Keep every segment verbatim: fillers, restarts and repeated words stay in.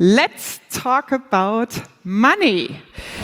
Let's talk about money.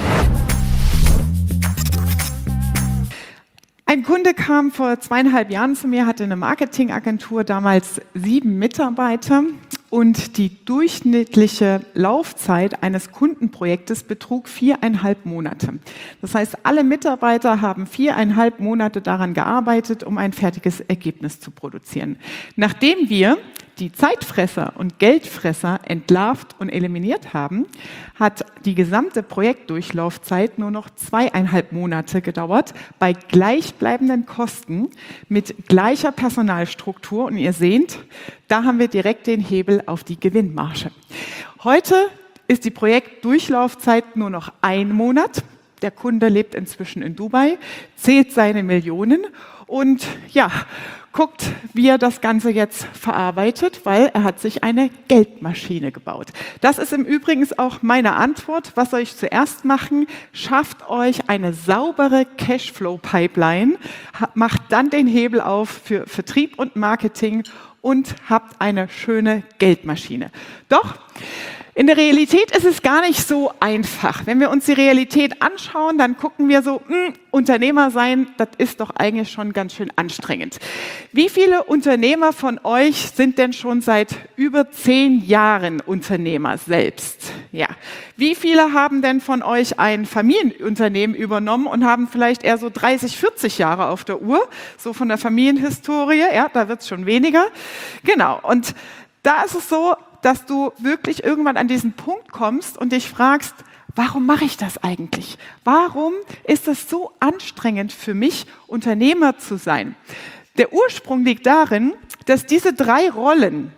Ein Kunde kam vor zweieinhalb Jahren zu mir, hatte eine Marketingagentur, damals sieben Mitarbeiter und die durchschnittliche Laufzeit eines Kundenprojektes betrug viereinhalb Monate. Das heißt, alle Mitarbeiter haben viereinhalb Monate daran gearbeitet, um ein fertiges Ergebnis zu produzieren. Nachdem wir die Zeitfresser und Geldfresser entlarvt und eliminiert haben, hat die gesamte Projektdurchlaufzeit nur noch zweieinhalb Monate gedauert, bei gleichbleibenden Kosten mit gleicher Personalstruktur. Und ihr seht, da haben wir direkt den Hebel auf die Gewinnmarge. Heute ist die Projektdurchlaufzeit nur noch ein Monat. Der Kunde lebt inzwischen in Dubai, zählt seine Millionen und ja, guckt, wie er das Ganze jetzt verarbeitet, weil er hat sich eine Geldmaschine gebaut. Das ist im Übrigen auch meine Antwort. Was soll ich zuerst machen? Schafft euch eine saubere Cashflow-Pipeline, macht dann den Hebel auf für Vertrieb und Marketing und habt eine schöne Geldmaschine. Doch in der Realität ist es gar nicht so einfach. Wenn wir uns die Realität anschauen, dann gucken wir so, mh, Unternehmer sein, das ist doch eigentlich schon ganz schön anstrengend. Wie viele Unternehmer von euch sind denn schon seit über zehn Jahren Unternehmer selbst? Ja. Wie viele haben denn von euch ein Familienunternehmen übernommen und haben vielleicht eher so dreißig, vierzig Jahre auf der Uhr, so von der Familienhistorie? Ja, da wird es schon weniger. Genau. Und da ist es so, dass du wirklich irgendwann an diesen Punkt kommst und dich fragst, warum mache ich das eigentlich? Warum ist es so anstrengend für mich, Unternehmer zu sein? Der Ursprung liegt darin, dass diese drei Rollen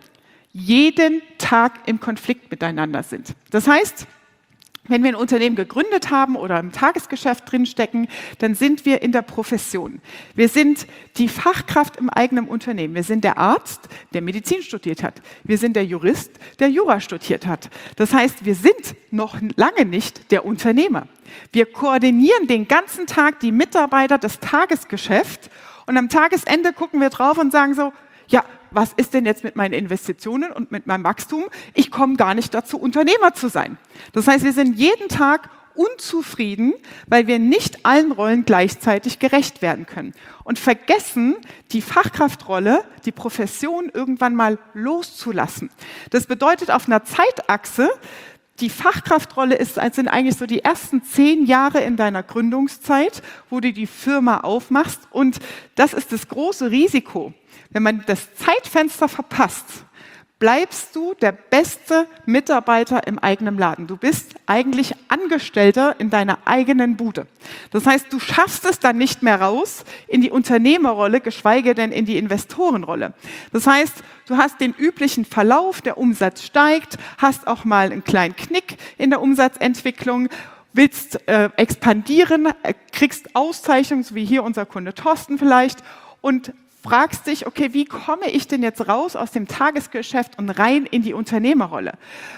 jeden Tag im Konflikt miteinander sind. Das heißt, wenn wir ein Unternehmen gegründet haben oder im Tagesgeschäft drinstecken, dann sind wir in der Profession. Wir sind die Fachkraft im eigenen Unternehmen. Wir sind der Arzt, der Medizin studiert hat. Wir sind der Jurist, der Jura studiert hat. Das heißt, wir sind noch lange nicht der Unternehmer. Wir koordinieren den ganzen Tag die Mitarbeiter des Tagesgeschäfts und am Tagesende gucken wir drauf und sagen so, ja, was ist denn jetzt mit meinen Investitionen und mit meinem Wachstum? Ich komme gar nicht dazu, Unternehmer zu sein. Das heißt, wir sind jeden Tag unzufrieden, weil wir nicht allen Rollen gleichzeitig gerecht werden können. Und vergessen, die Fachkraftrolle, die Profession irgendwann mal loszulassen. Das bedeutet auf einer Zeitachse, die Fachkraftrolle ist, sind eigentlich so die ersten zehn Jahre in deiner Gründungszeit, wo du die Firma aufmachst. Und das ist das große Risiko. Wenn man das Zeitfenster verpasst, bleibst du der beste Mitarbeiter im eigenen Laden. Du bist eigentlich Angestellter in deiner eigenen Bude. Das heißt, du schaffst es dann nicht mehr raus in die Unternehmerrolle, geschweige denn in die Investorenrolle. Das heißt, du hast den üblichen Verlauf, der Umsatz steigt, hast auch mal einen kleinen Knick in der Umsatzentwicklung, willst äh, expandieren, äh, kriegst Auszeichnungen, so wie hier unser Kunde Thorsten vielleicht, und fragst dich, okay, wie komme ich denn jetzt raus aus dem Tagesgeschäft und rein in die Unternehmerrolle?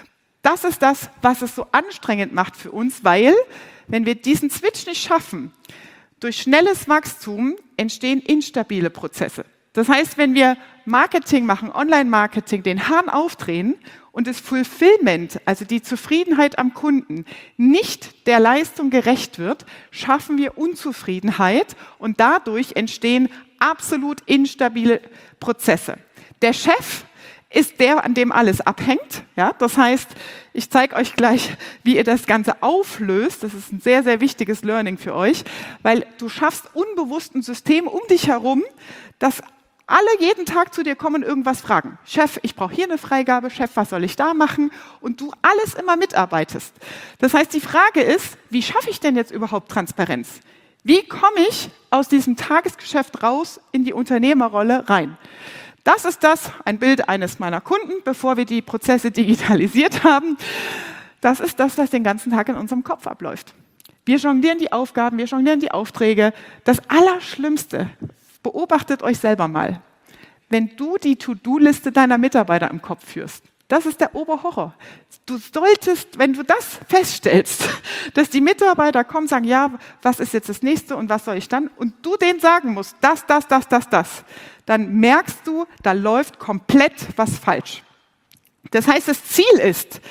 Das ist das, was es so anstrengend macht für uns, weil, wenn wir diesen Switch nicht schaffen, durch schnelles Wachstum entstehen instabile Prozesse. Das heißt, wenn wir Marketing machen, Online-Marketing, den Hahn aufdrehen und das Fulfillment, also die Zufriedenheit am Kunden, nicht der Leistung gerecht wird, schaffen wir Unzufriedenheit und dadurch entstehen absolut instabile Prozesse. Der Chef ist der, an dem alles abhängt. Ja? Das heißt, ich zeige euch gleich, wie ihr das Ganze auflöst. Das ist ein sehr, sehr wichtiges Learning für euch, weil du schaffst unbewusst ein System um dich herum, das alle jeden Tag zu dir kommen und irgendwas fragen. Chef, ich brauche hier eine Freigabe. Chef, was soll ich da machen? Und du alles immer mitarbeitest. Das heißt, die Frage ist, wie schaffe ich denn jetzt überhaupt Transparenz? Wie komme ich aus diesem Tagesgeschäft raus in die Unternehmerrolle rein? Das ist das, ein Bild eines meiner Kunden, bevor wir die Prozesse digitalisiert haben. Das ist das, was den ganzen Tag in unserem Kopf abläuft. Wir jonglieren die Aufgaben, wir jonglieren die Aufträge. Das Allerschlimmste, beobachtet euch selber mal, wenn du die To-Do-Liste deiner Mitarbeiter im Kopf führst. Das ist der Oberhorror. Du solltest, wenn du das feststellst, dass die Mitarbeiter kommen und sagen, ja, was ist jetzt das Nächste und was soll ich dann? Und du denen sagen musst, das, das, das, das, das, dann merkst du, da läuft komplett was falsch. Das heißt, das Ziel ist,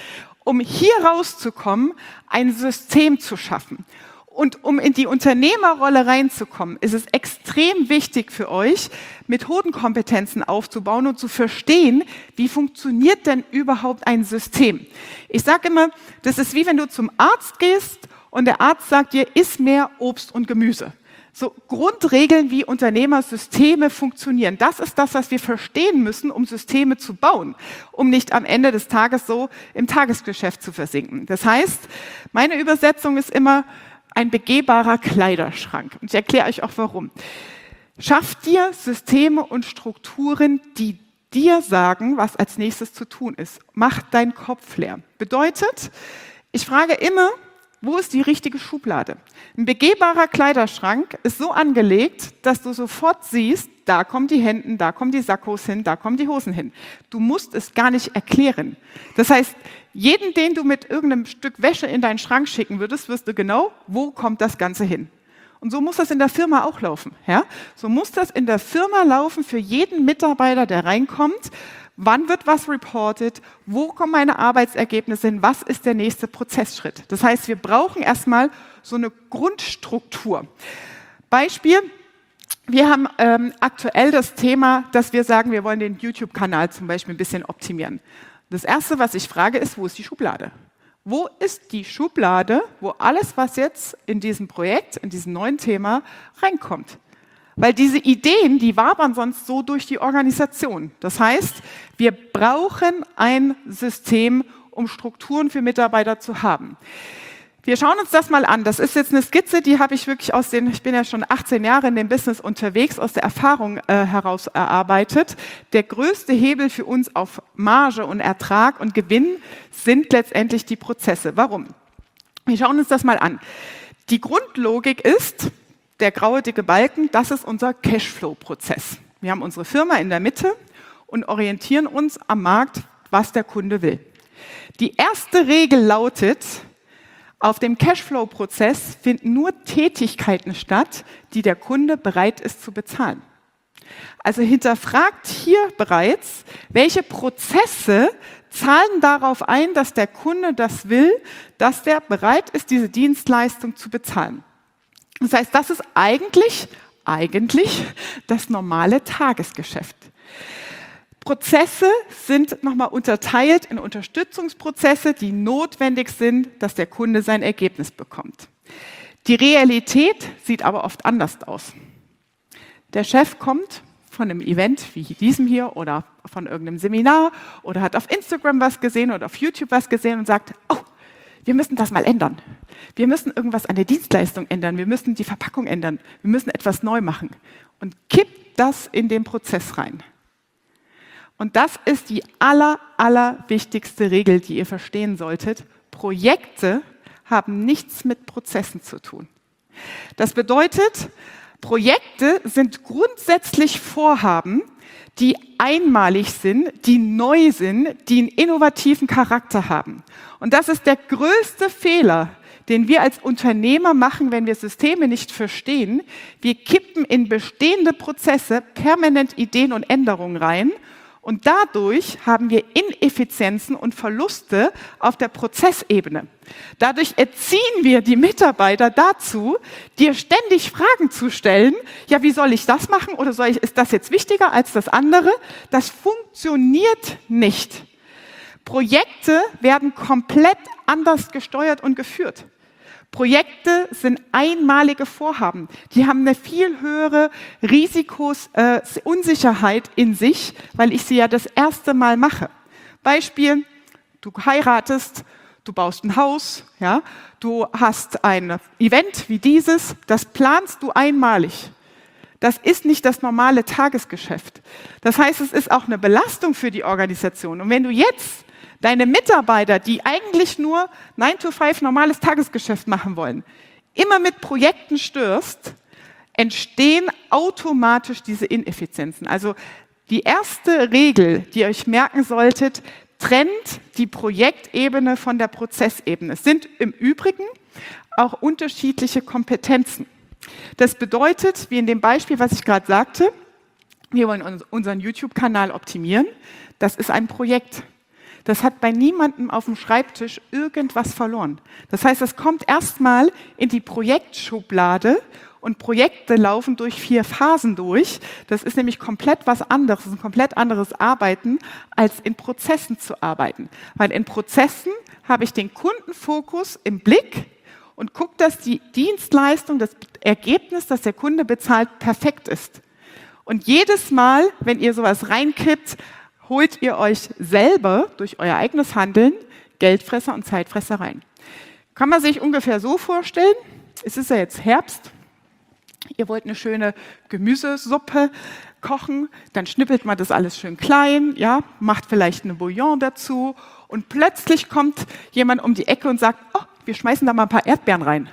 um hier rauszukommen, ein System zu schaffen. Und um in die Unternehmerrolle reinzukommen, ist es extrem wichtig für euch, Methodenkompetenzen aufzubauen und zu verstehen, wie funktioniert denn überhaupt ein System. Ich sage immer, das ist wie wenn du zum Arzt gehst und der Arzt sagt dir, iss mehr Obst und Gemüse. So Grundregeln, wie Unternehmersysteme funktionieren. Das ist das, was wir verstehen müssen, um Systeme zu bauen, um nicht am Ende des Tages so im Tagesgeschäft zu versinken. Das heißt, meine Übersetzung ist immer, ein begehbarer Kleiderschrank. Und ich erkläre euch auch warum. Schafft dir Systeme und Strukturen, die dir sagen, was als nächstes zu tun ist. Mach deinen Kopf leer. Bedeutet, ich frage immer, wo ist die richtige Schublade? Ein begehbarer Kleiderschrank ist so angelegt, dass du sofort siehst, da kommen die Hemden, da kommen die Sakkos hin, da kommen die Hosen hin. Du musst es gar nicht erklären. Das heißt, jeden, den du mit irgendeinem Stück Wäsche in deinen Schrank schicken würdest, wirst du genau, wo kommt das Ganze hin. Und so muss das in der Firma auch laufen. Ja? So muss das in der Firma laufen für jeden Mitarbeiter, der reinkommt. Wann wird was reported? Wo kommen meine Arbeitsergebnisse hin? Was ist der nächste Prozessschritt? Das heißt, wir brauchen erstmal so eine Grundstruktur. Beispiel, wir haben ähm, aktuell das Thema, dass wir sagen, wir wollen den YouTube-Kanal zum Beispiel ein bisschen optimieren. Das Erste, was ich frage, ist, wo ist die Schublade? Wo ist die Schublade, wo alles, was jetzt in diesem Projekt, in diesem neuen Thema reinkommt? Weil diese Ideen, die wabern sonst so durch die Organisation. Das heißt, wir brauchen ein System, um Strukturen für Mitarbeiter zu haben. Wir schauen uns das mal an. Das ist jetzt eine Skizze, die habe ich wirklich aus den, ich bin ja schon achtzehn Jahre in dem Business unterwegs, aus der Erfahrung äh, heraus erarbeitet. Der größte Hebel für uns auf Marge und Ertrag und Gewinn sind letztendlich die Prozesse. Warum? Wir schauen uns das mal an. Die Grundlogik ist, der graue dicke Balken, das ist unser Cashflow-Prozess. Wir haben unsere Firma in der Mitte und orientieren uns am Markt, was der Kunde will. Die erste Regel lautet, auf dem Cashflow-Prozess finden nur Tätigkeiten statt, die der Kunde bereit ist zu bezahlen. Also hinterfragt hier bereits, welche Prozesse zahlen darauf ein, dass der Kunde das will, dass der bereit ist, diese Dienstleistung zu bezahlen. Das heißt, das ist eigentlich, eigentlich das normale Tagesgeschäft. Prozesse sind nochmal unterteilt in Unterstützungsprozesse, die notwendig sind, dass der Kunde sein Ergebnis bekommt. Die Realität sieht aber oft anders aus. Der Chef kommt von einem Event wie diesem hier oder von irgendeinem Seminar oder hat auf Instagram was gesehen oder auf YouTube was gesehen und sagt, oh, wir müssen das mal ändern. Wir müssen irgendwas an der Dienstleistung ändern. Wir müssen die Verpackung ändern. Wir müssen etwas neu machen. Und kippt das in den Prozess rein. Und das ist die aller, aller wichtigste Regel, die ihr verstehen solltet. Projekte haben nichts mit Prozessen zu tun. Das bedeutet, Projekte sind grundsätzlich Vorhaben, die einmalig sind, die neu sind, die einen innovativen Charakter haben. Und das ist der größte Fehler, den wir als Unternehmer machen, wenn wir Systeme nicht verstehen. Wir kippen in bestehende Prozesse permanent Ideen und Änderungen rein. Und dadurch haben wir Ineffizienzen und Verluste auf der Prozessebene. Dadurch erziehen wir die Mitarbeiter dazu, dir ständig Fragen zu stellen. Ja, wie soll ich das machen? Oder soll ich, ist das jetzt wichtiger als das andere? Das funktioniert nicht. Projekte werden komplett anders gesteuert und geführt. Projekte sind einmalige Vorhaben. Die haben eine viel höhere Risikos, äh, Unsicherheit in sich, weil ich sie ja das erste Mal mache. Beispiel, du heiratest, du baust ein Haus, ja, du hast ein Event wie dieses, das planst du einmalig. Das ist nicht das normale Tagesgeschäft. Das heißt, es ist auch eine Belastung für die Organisation. Und wenn du jetzt deine Mitarbeiter, die eigentlich nur nine to five normales Tagesgeschäft machen wollen, immer mit Projekten störst, entstehen automatisch diese Ineffizienzen. Also die erste Regel, die ihr euch merken solltet, trennt die Projektebene von der Prozessebene. Es sind im Übrigen auch unterschiedliche Kompetenzen. Das bedeutet, wie in dem Beispiel, was ich gerade sagte, wir wollen unseren YouTube-Kanal optimieren. Das ist ein Projekt. Das hat bei niemandem auf dem Schreibtisch irgendwas verloren. Das heißt, es kommt erstmal in die Projektschublade und Projekte laufen durch vier Phasen durch. Das ist nämlich komplett was anderes, das ist ein komplett anderes Arbeiten, als in Prozessen zu arbeiten. Weil in Prozessen habe ich den Kundenfokus im Blick und gucke, dass die Dienstleistung, das Ergebnis, das der Kunde bezahlt, perfekt ist. Und jedes Mal, wenn ihr sowas reinkippt, holt ihr euch selber durch euer eigenes Handeln Geldfresser und Zeitfresser rein. Kann man sich ungefähr so vorstellen, es ist ja jetzt Herbst, ihr wollt eine schöne Gemüsesuppe kochen, dann schnippelt man das alles schön klein, ja, macht vielleicht eine Bouillon dazu und plötzlich kommt jemand um die Ecke und sagt, oh, wir schmeißen da mal ein paar Erdbeeren rein.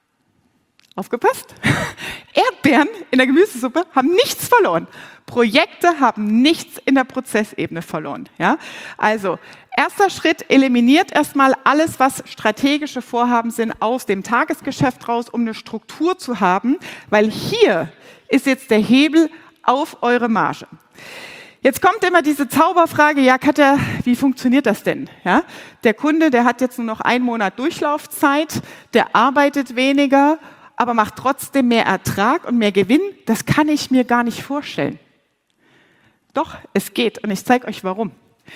Aufgepasst? Erdbeeren in der Gemüsesuppe haben nichts verloren. Projekte haben nichts in der Prozessebene verloren. Ja? Also, erster Schritt, eliminiert erstmal alles, was strategische Vorhaben sind, aus dem Tagesgeschäft raus, um eine Struktur zu haben, weil hier ist jetzt der Hebel auf eure Marge. Jetzt kommt immer diese Zauberfrage, ja Katja, wie funktioniert das denn? Ja? Der Kunde, der hat jetzt nur noch einen Monat Durchlaufzeit, der arbeitet weniger, aber macht trotzdem mehr Ertrag und mehr Gewinn. Das kann ich mir gar nicht vorstellen. Doch, es geht und ich zeige euch warum.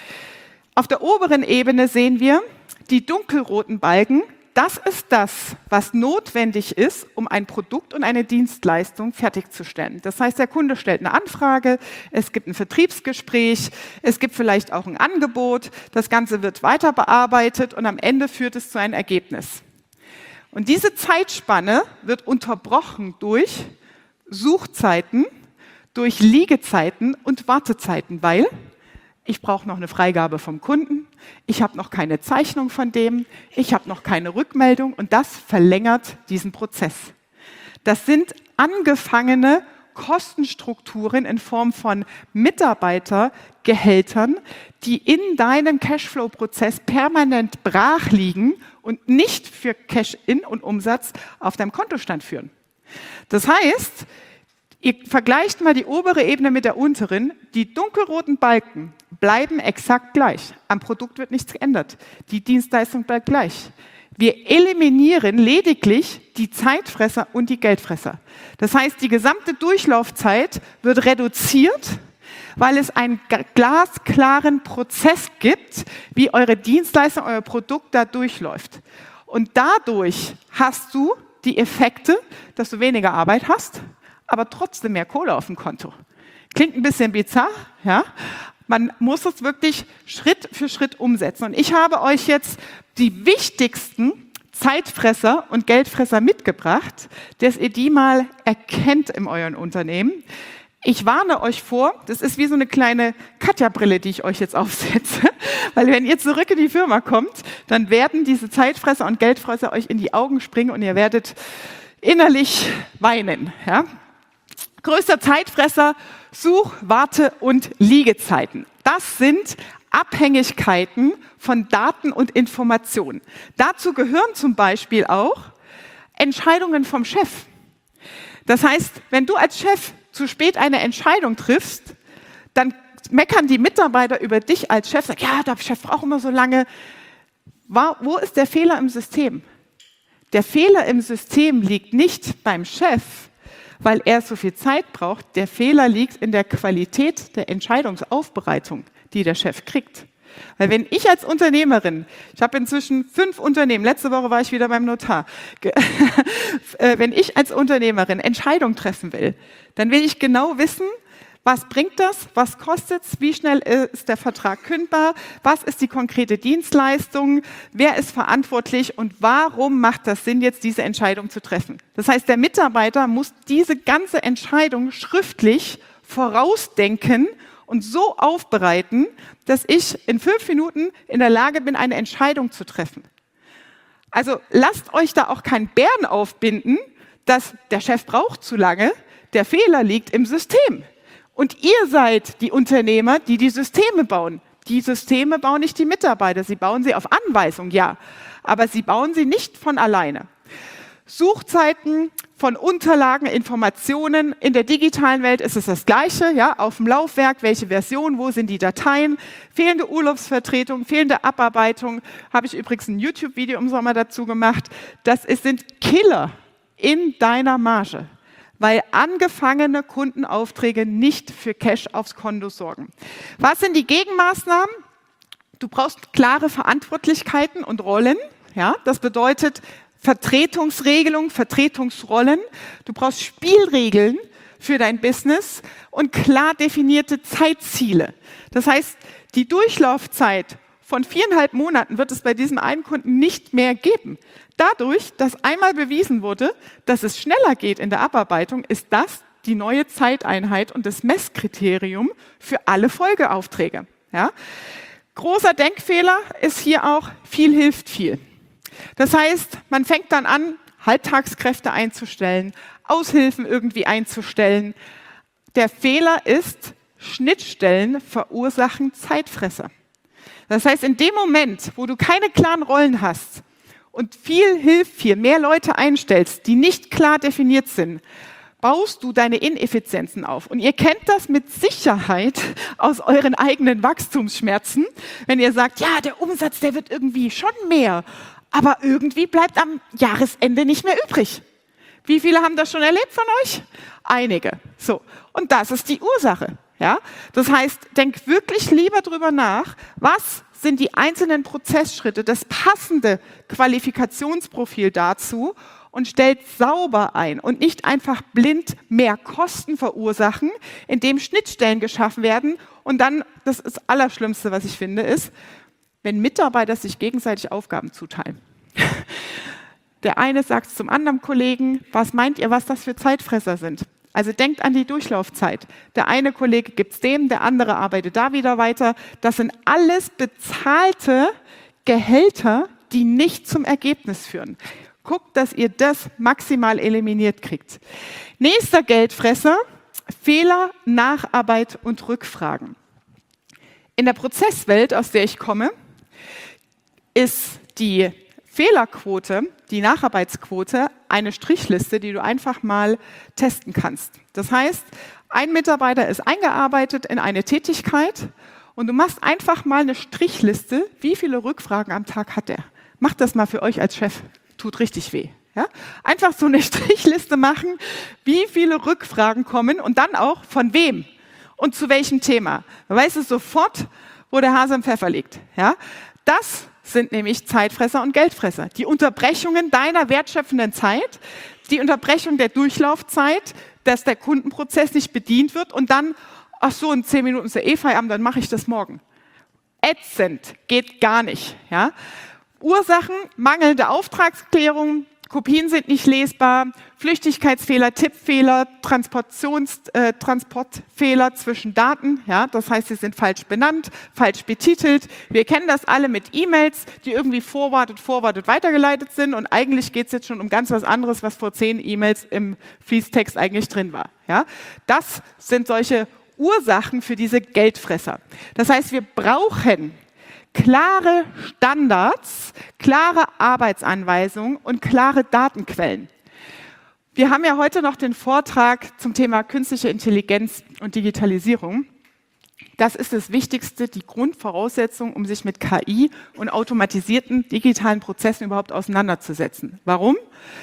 Auf der oberen Ebene sehen wir die dunkelroten Balken. Das ist das, was notwendig ist, um ein Produkt und eine Dienstleistung fertigzustellen. Das heißt, der Kunde stellt eine Anfrage, es gibt ein Vertriebsgespräch, es gibt vielleicht auch ein Angebot, das Ganze wird weiter bearbeitet und am Ende führt es zu einem Ergebnis. Und diese Zeitspanne wird unterbrochen durch Suchzeiten, durch Liegezeiten und Wartezeiten, weil ich brauche noch eine Freigabe vom Kunden, ich habe noch keine Zeichnung von dem, ich habe noch keine Rückmeldung und das verlängert diesen Prozess. Das sind angefangene Kostenstrukturen in Form von Mitarbeitergehältern, die in deinem Cashflow-Prozess permanent brach liegen und nicht für Cash-in und Umsatz auf deinem Kontostand führen. Das heißt, ihr vergleicht mal die obere Ebene mit der unteren. Die dunkelroten Balken bleiben exakt gleich. Am Produkt wird nichts geändert. Die Dienstleistung bleibt gleich. Wir eliminieren lediglich die Zeitfresser und die Geldfresser. Das heißt, die gesamte Durchlaufzeit wird reduziert, weil es einen glasklaren Prozess gibt, wie eure Dienstleistung, euer Produkt da durchläuft. Und dadurch hast du die Effekte, dass du weniger Arbeit hast, aber trotzdem mehr Kohle auf dem Konto. Klingt ein bisschen bizarr, ja? Man muss es wirklich Schritt für Schritt umsetzen. Und ich habe euch jetzt die wichtigsten Zeitfresser und Geldfresser mitgebracht, dass ihr die mal erkennt in euren Unternehmen. Ich warne euch vor, das ist wie so eine kleine Katja-Brille, die ich euch jetzt aufsetze, weil wenn ihr zurück in die Firma kommt, dann werden diese Zeitfresser und Geldfresser euch in die Augen springen und ihr werdet innerlich weinen. Ja? Größter Zeitfresser, Such-, Warte- und Liegezeiten. Das sind Abhängigkeiten von Daten und Informationen. Dazu gehören zum Beispiel auch Entscheidungen vom Chef. Das heißt, wenn du als Chef zu spät eine Entscheidung triffst, dann meckern die Mitarbeiter über dich als Chef, sagen, ja, der Chef braucht immer so lange. Wo ist der Fehler im System? Der Fehler im System liegt nicht beim Chef, weil er so viel Zeit braucht. Der Fehler liegt in der Qualität der Entscheidungsaufbereitung, die der Chef kriegt. Weil wenn ich als Unternehmerin, ich habe inzwischen fünf Unternehmen, letzte Woche war ich wieder beim Notar, wenn ich als Unternehmerin Entscheidungen treffen will, dann will ich genau wissen, was bringt das, was kostet es, wie schnell ist der Vertrag kündbar, was ist die konkrete Dienstleistung, wer ist verantwortlich und warum macht das Sinn, jetzt diese Entscheidung zu treffen. Das heißt, der Mitarbeiter muss diese ganze Entscheidung schriftlich vorausdenken und so aufbereiten, dass ich in fünf Minuten in der Lage bin, eine Entscheidung zu treffen. Also lasst euch da auch keinen Bären aufbinden, dass der Chef braucht zu lange, der Fehler liegt im System. Und ihr seid die Unternehmer, die die Systeme bauen. Die Systeme bauen nicht die Mitarbeiter, sie bauen sie auf Anweisung, ja, aber sie bauen sie nicht von alleine. Suchzeiten, von Unterlagen, Informationen. In der digitalen Welt ist es das Gleiche, ja, auf dem Laufwerk, welche Version, wo sind die Dateien, fehlende Urlaubsvertretung, fehlende Abarbeitung. Habe ich übrigens ein YouTube-Video im Sommer dazu gemacht. Das ist, sind Killer in deiner Marge, weil angefangene Kundenaufträge nicht für Cash aufs Konto sorgen. Was sind die Gegenmaßnahmen? Du brauchst klare Verantwortlichkeiten und Rollen. Ja, das bedeutet Vertretungsregelung, Vertretungsrollen. Du brauchst Spielregeln für dein Business und klar definierte Zeitziele. Das heißt, die Durchlaufzeit von viereinhalb Monaten wird es bei diesem einen Kunden nicht mehr geben. Dadurch, dass einmal bewiesen wurde, dass es schneller geht in der Abarbeitung, ist das die neue Zeiteinheit und das Messkriterium für alle Folgeaufträge. Ja? Großer Denkfehler ist hier auch, viel hilft viel. Das heißt, man fängt dann an, Halbtagskräfte einzustellen, Aushilfen irgendwie einzustellen. Der Fehler ist, Schnittstellen verursachen Zeitfresser. Das heißt, in dem Moment, wo du keine klaren Rollen hast und viel hilft viel, mehr Leute einstellst, die nicht klar definiert sind, baust du deine Ineffizienzen auf. Und ihr kennt das mit Sicherheit aus euren eigenen Wachstumsschmerzen, wenn ihr sagt, ja, der Umsatz, der wird irgendwie schon mehr, aber irgendwie bleibt am Jahresende nicht mehr übrig. Wie viele haben das schon erlebt von euch? Einige. So. Und das ist die Ursache. Ja? Das heißt, denk wirklich lieber drüber nach, was sind die einzelnen Prozessschritte, das passende Qualifikationsprofil dazu und stellt sauber ein und nicht einfach blind mehr Kosten verursachen, indem Schnittstellen geschaffen werden. Und dann, das ist das Allerschlimmste, was ich finde, ist, wenn Mitarbeiter sich gegenseitig Aufgaben zuteilen. Der eine sagt zum anderen Kollegen, was meint ihr, was das für Zeitfresser sind? Also denkt an die Durchlaufzeit. Der eine Kollege gibt es dem, der andere arbeitet da wieder weiter. Das sind alles bezahlte Gehälter, die nicht zum Ergebnis führen. Guckt, dass ihr das maximal eliminiert kriegt. Nächster Geldfresser, Fehler, Nacharbeit und Rückfragen. In der Prozesswelt, aus der ich komme, ist die Fehlerquote, die Nacharbeitsquote, eine Strichliste, die du einfach mal testen kannst. Das heißt, ein Mitarbeiter ist eingearbeitet in eine Tätigkeit und du machst einfach mal eine Strichliste, wie viele Rückfragen am Tag hat er. Macht das mal für euch als Chef, tut richtig weh. Ja? Einfach so eine Strichliste machen, wie viele Rückfragen kommen und dann auch von wem und zu welchem Thema. Man weiß es sofort, wo der Hase im Pfeffer liegt. Ja? Das sind nämlich Zeitfresser und Geldfresser. Die Unterbrechungen deiner wertschöpfenden Zeit, die Unterbrechung der Durchlaufzeit, dass der Kundenprozess nicht bedient wird und dann, ach so, in zehn Minuten ist der eh Feierabend, dann mache ich das morgen. Ätzend, geht gar nicht. Ja? Ursachen, mangelnde Auftragsklärung, Kopien sind nicht lesbar, Flüchtigkeitsfehler, Tippfehler, Transportions, äh, Transportfehler zwischen Daten, ja, das heißt, sie sind falsch benannt, falsch betitelt. Wir kennen das alle mit E-Mails, die irgendwie forwarded, forwarded weitergeleitet sind und eigentlich geht es jetzt schon um ganz was anderes, was vor zehn E-Mails im Fließtext eigentlich drin war. Ja. Das sind solche Ursachen für diese Geldfresser. Das heißt, wir brauchen klare Standards, klare Arbeitsanweisungen und klare Datenquellen. Wir haben ja heute noch den Vortrag zum Thema künstliche Intelligenz und Digitalisierung. Das ist das Wichtigste, die Grundvoraussetzung, um sich mit K I und automatisierten digitalen Prozessen überhaupt auseinanderzusetzen. Warum?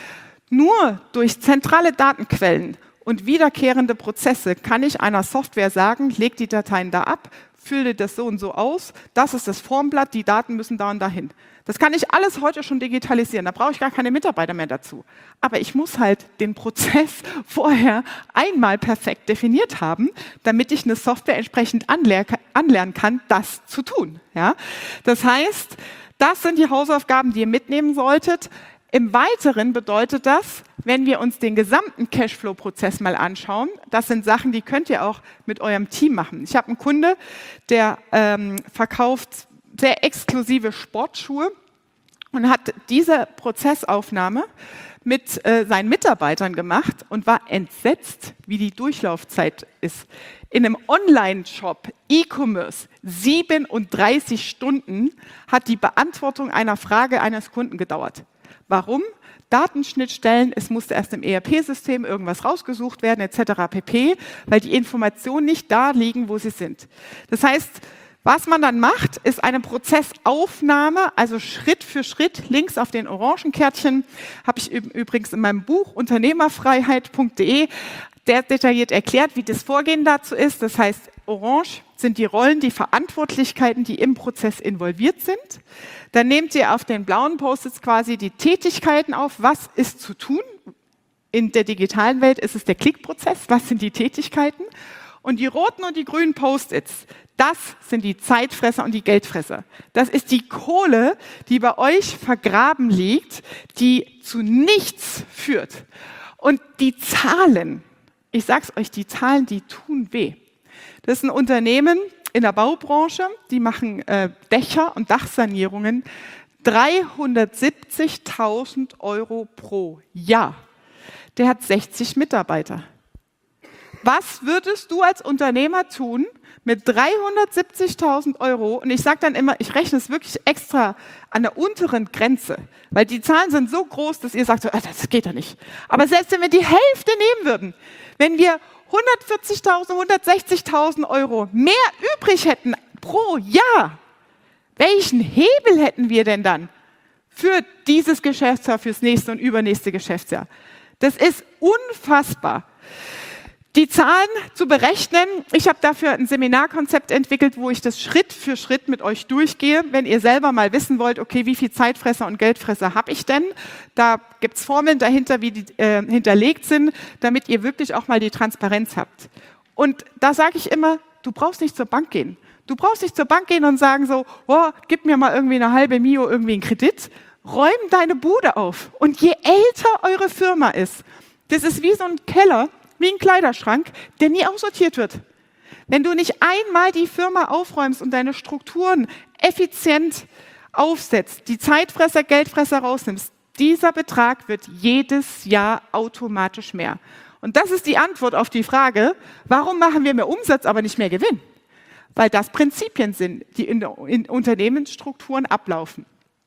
Nur durch zentrale Datenquellen und wiederkehrende Prozesse kann ich einer Software sagen, leg die Dateien da ab, fülle das so und so aus, das ist das Formblatt, die Daten müssen da und dahin. Das kann ich alles heute schon digitalisieren, da brauche ich gar keine Mitarbeiter mehr dazu. Aber ich muss halt den Prozess vorher einmal perfekt definiert haben, damit ich eine Software entsprechend anlernen kann, das zu tun. Ja? Das heißt, das sind die Hausaufgaben, die ihr mitnehmen solltet. Im Weiteren bedeutet das, wenn wir uns den gesamten Cashflow-Prozess mal anschauen, das sind Sachen, die könnt ihr auch mit eurem Team machen. Ich habe einen Kunde, der ähm, verkauft sehr exklusive Sportschuhe und hat diese Prozessaufnahme mit äh, seinen Mitarbeitern gemacht und war entsetzt, wie die Durchlaufzeit ist. In einem Online-Shop, E-Commerce, siebenunddreißig Stunden hat die Beantwortung einer Frage eines Kunden gedauert. Warum? Datenschnittstellen, es musste erst im E R P-System irgendwas rausgesucht werden, et cetera pp., weil die Informationen nicht da liegen, wo sie sind. Das heißt, was man dann macht, ist eine Prozessaufnahme, also Schritt für Schritt, links auf den orangen Kärtchen, habe ich übrigens in meinem Buch unternehmerfreiheit punkt de sehr detailliert erklärt, wie das Vorgehen dazu ist. Das heißt, orange sind die Rollen, die Verantwortlichkeiten, die im Prozess involviert sind. Dann nehmt ihr auf den blauen Post-its quasi die Tätigkeiten auf, was ist zu tun. In der digitalen Welt ist es der Klickprozess, was sind die Tätigkeiten. Und die roten und die grünen Post-its, das sind die Zeitfresser und die Geldfresser. Das ist die Kohle, die bei euch vergraben liegt, die zu nichts führt. Und die Zahlen, ich sag's euch, die Zahlen, die tun weh. Das ist ein Unternehmen in der Baubranche, die machen äh, Dächer und Dachsanierungen, dreihundertsiebzigtausend Euro pro Jahr. Der hat sechzig Mitarbeiter. Was würdest du als Unternehmer tun mit dreihundertsiebzigtausend Euro? Und ich sage dann immer, ich rechne es wirklich extra an der unteren Grenze, weil die Zahlen sind so groß, dass ihr sagt, so, ah, das geht ja nicht. Aber selbst wenn wir die Hälfte nehmen würden, wenn wir hundertvierzigtausend, hundertsechzigtausend Euro mehr übrig hätten pro Jahr, welchen Hebel hätten wir denn dann für dieses Geschäftsjahr, fürs nächste und übernächste Geschäftsjahr? Das ist unfassbar. Die Zahlen zu berechnen, ich habe dafür ein Seminarkonzept entwickelt, wo ich das Schritt für Schritt mit euch durchgehe. Wenn ihr selber mal wissen wollt, okay, wie viel Zeitfresser und Geldfresser habe ich denn? Da gibt es Formeln dahinter, wie die äh, hinterlegt sind, damit ihr wirklich auch mal die Transparenz habt. Und da sage ich immer, du brauchst nicht zur Bank gehen. Du brauchst nicht zur Bank gehen und sagen so, oh, gib mir mal irgendwie eine halbe Mio irgendwie einen Kredit. Räum deine Bude auf. Und je älter eure Firma ist, das ist wie so ein Keller, wie ein Kleiderschrank, der nie aussortiert wird. Wenn du nicht einmal die Firma aufräumst und deine Strukturen effizient aufsetzt, die Zeitfresser, Geldfresser rausnimmst, dieser Betrag wird jedes Jahr automatisch mehr. Und das ist die Antwort auf die Frage, warum machen wir mehr Umsatz, aber nicht mehr Gewinn? Weil das Prinzipien sind, die in, in Unternehmensstrukturen ablaufen.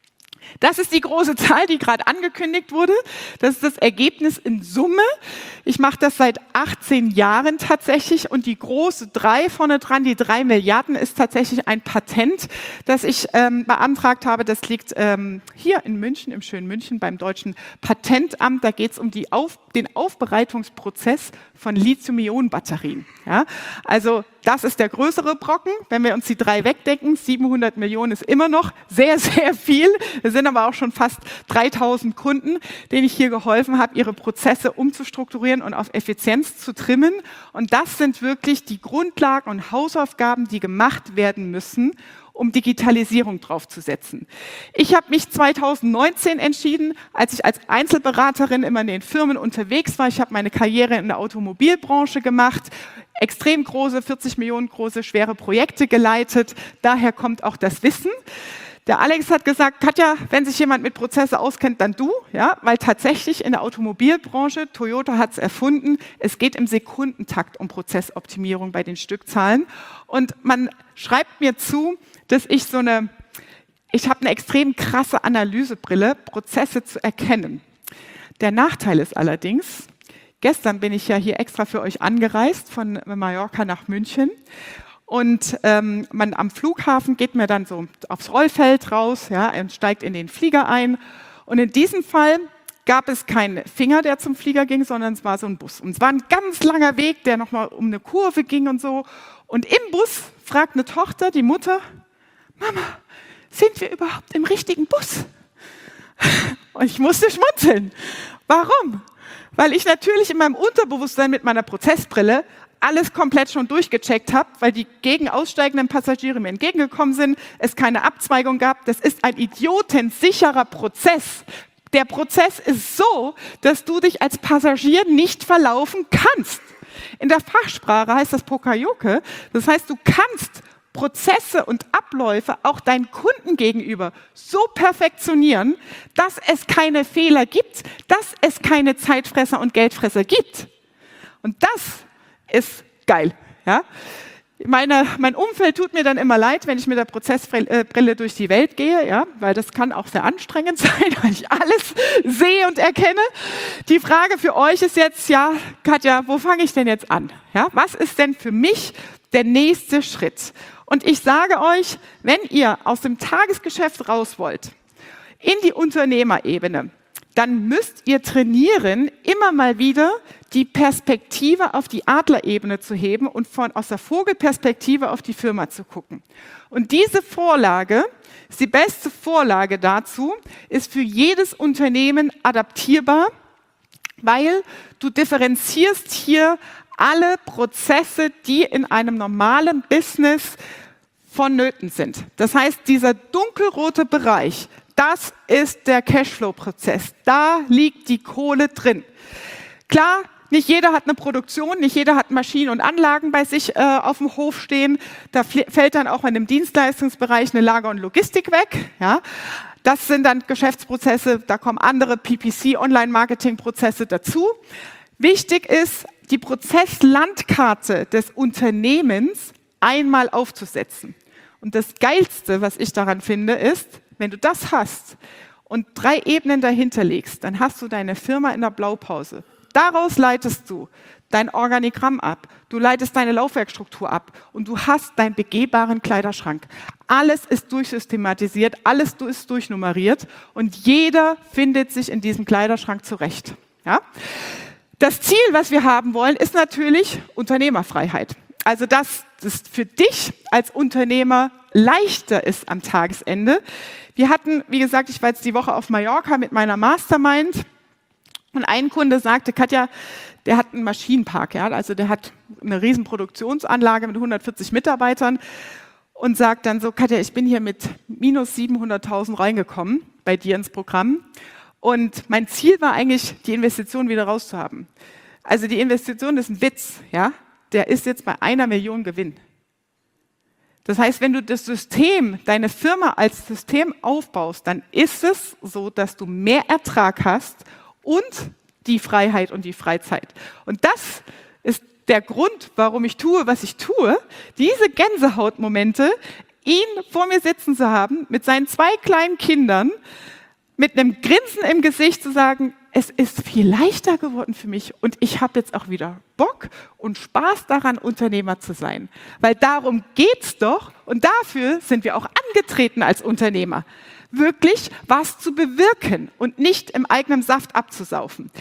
Das ist die große Zahl, die gerade angekündigt wurde. Das ist das Ergebnis in Summe. Ich mache das seit achtzehn Jahren tatsächlich und die große drei vorne dran, die drei Milliarden, ist tatsächlich ein Patent, das ich ähm, beantragt habe. Das liegt ähm, hier in München, im schönen München, beim Deutschen Patentamt. Da geht es um die Auf, den Aufbereitungsprozess von Lithium-Ionen-Batterien. Ja? Also das ist der größere Brocken. Wenn wir uns die drei wegdenken, siebenhundert Millionen ist immer noch sehr, sehr viel. Es sind aber auch schon fast dreitausend Kunden, denen ich hier geholfen habe, ihre Prozesse umzustrukturieren und auf Effizienz zu trimmen. Und das sind wirklich die Grundlagen und Hausaufgaben, die gemacht werden müssen, um Digitalisierung draufzusetzen. Ich habe mich zweitausendneunzehn entschieden, als ich als Einzelberaterin immer in den Firmen unterwegs war. Ich habe meine Karriere in der Automobilbranche gemacht, extrem große, vierzig Millionen große, schwere Projekte geleitet. Daher kommt auch das Wissen. Der Alex hat gesagt, Katja, wenn sich jemand mit Prozesse auskennt, dann du, ja, weil tatsächlich in der Automobilbranche, Toyota hat es erfunden, es geht im Sekundentakt um Prozessoptimierung bei den Stückzahlen. Und man schreibt mir zu, dass ich so eine, ich habe eine extrem krasse Analysebrille, Prozesse zu erkennen. Der Nachteil ist allerdings, gestern bin ich ja hier extra für euch angereist, von Mallorca nach München. Und ähm, man am Flughafen geht mir dann so aufs Rollfeld raus, ja, und steigt in den Flieger ein. Und in diesem Fall gab es keinen Finger, der zum Flieger ging, sondern es war so ein Bus. Und es war ein ganz langer Weg, der nochmal um eine Kurve ging und so. Und im Bus fragt eine Tochter die Mutter, Mama, sind wir überhaupt im richtigen Bus? Und ich musste schmunzeln. Warum? Weil ich natürlich in meinem Unterbewusstsein mit meiner Prozessbrille alles komplett schon durchgecheckt habe, weil die gegen aussteigenden Passagiere mir entgegengekommen sind, es keine Abzweigung gab. Das ist ein idiotensicherer Prozess. Der Prozess ist so, dass du dich als Passagier nicht verlaufen kannst. In der Fachsprache heißt das Poka-Yoke. Das heißt, du kannst Prozesse und Abläufe auch deinen Kunden gegenüber so perfektionieren, dass es keine Fehler gibt, dass es keine Zeitfresser und Geldfresser gibt. Und das ist geil. Ja? Meine, mein Umfeld tut mir dann immer leid, wenn ich mit der Prozessbrille durch die Welt gehe, ja, weil das kann auch sehr anstrengend sein, weil ich alles sehe und erkenne. Die Frage für euch ist jetzt, ja, Katja, wo fange ich denn jetzt an? Ja, was ist denn für mich der nächste Schritt? Und ich sage euch, wenn ihr aus dem Tagesgeschäft raus wollt, in die Unternehmerebene, dann müsst ihr trainieren, immer mal wieder die Perspektive auf die Adlerebene zu heben und von, aus der Vogelperspektive auf die Firma zu gucken. Und diese Vorlage, ist die beste Vorlage dazu, ist für jedes Unternehmen adaptierbar, weil du differenzierst hier alle Prozesse, die in einem normalen Business vonnöten sind. Das heißt, dieser dunkelrote Bereich, das ist der Cashflow-Prozess. Da liegt die Kohle drin. Klar, nicht jeder hat eine Produktion, nicht jeder hat Maschinen und Anlagen bei sich äh, auf dem Hof stehen. Da fällt dann auch in dem Dienstleistungsbereich eine Lager- und Logistik weg. Ja. Das sind dann Geschäftsprozesse, da kommen andere P P C, Online-Marketing-Prozesse dazu. Wichtig ist, die Prozesslandkarte des Unternehmens einmal aufzusetzen. Und das Geilste, was ich daran finde, ist, wenn du das hast und drei Ebenen dahinter legst, dann hast du deine Firma in der Blaupause. Daraus leitest du dein Organigramm ab, du leitest deine Laufwerkstruktur ab und du hast deinen begehbaren Kleiderschrank. Alles ist durchsystematisiert, alles ist durchnummeriert und jeder findet sich in diesem Kleiderschrank zurecht. Ja? Das Ziel, was wir haben wollen, ist natürlich Unternehmerfreiheit. Also dass es für dich als Unternehmer leichter ist am Tagesende. Wir hatten, wie gesagt, ich war jetzt die Woche auf Mallorca mit meiner Mastermind und ein Kunde sagte, Katja, der hat einen Maschinenpark, ja, also der hat eine riesen Produktionsanlage mit hundertvierzig Mitarbeitern und sagt dann so, Katja, ich bin hier mit minus siebenhunderttausend reingekommen bei dir ins Programm und mein Ziel war eigentlich, die Investition wieder rauszuhaben. Also die Investition ist ein Witz, ja, der ist jetzt bei einer Million Gewinn. Das heißt, wenn du das System, deine Firma als System aufbaust, dann ist es so, dass du mehr Ertrag hast und die Freiheit und die Freizeit. Und das ist der Grund, warum ich tue, was ich tue, diese Gänsehautmomente, ihn vor mir sitzen zu haben, mit seinen zwei kleinen Kindern, mit einem Grinsen im Gesicht zu sagen, es ist viel leichter geworden für mich und ich habe jetzt auch wieder Bock und Spaß daran, Unternehmer zu sein. Weil darum geht's doch und dafür sind wir auch angetreten als Unternehmer. Wirklich was zu bewirken und nicht im eigenen Saft abzusaufen.